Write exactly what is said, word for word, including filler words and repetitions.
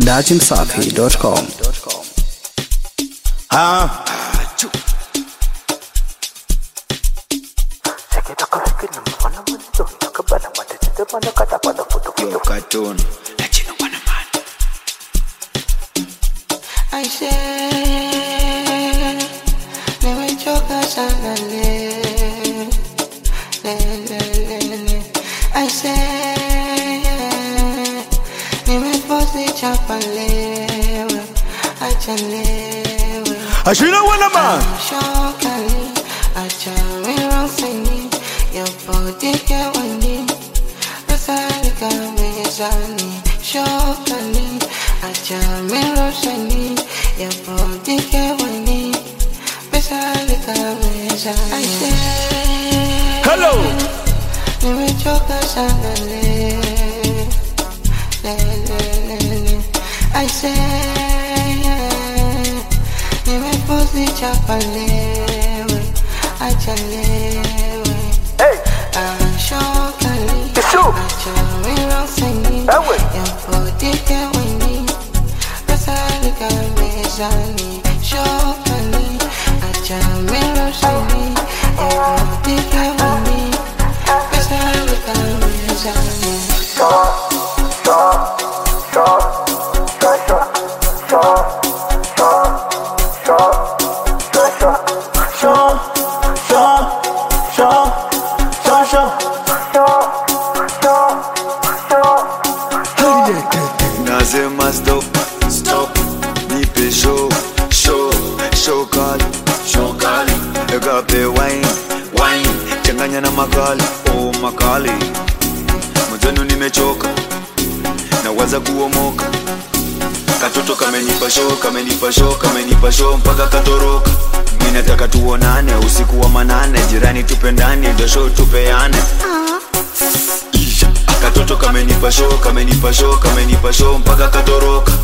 datimsafi dot com. Ah. Yo cartoon. I say, nimechoka sana le, le, le, le, le. I say, nimepozi chapa lewe, acha lewe. Ashina wana man. Shokali, acha miro sini, your body get windi, rasalika mezani. Shokali, acha miro sini, your body get windi, rasalika mezani. I say, hello. nimechoka sana le, le, le, le, le. I say, nimepozi chapa lewe, acha lewe. Hey. Ah, shokali, acha miro sini, your body get windy, rasalika mezani. Shokali, acha miro sini, your body get windy, rasalika mezani. Nazema stop, stop. Nipe show, show, show kali, show kali. Agape wine, wine. Changanya na makali, oh makali. Mzenu nimechoka, nawaza kuomoka. Katoto kamenipa show, kamenipa show, kamenipa show mpaka katoroka. Mimi nataka tuonane usiku wa manane, jirani tupendane, ndio show tupeane. Katoto kamenipa show, kamenipa show, kamenipa show mpaka katoroka.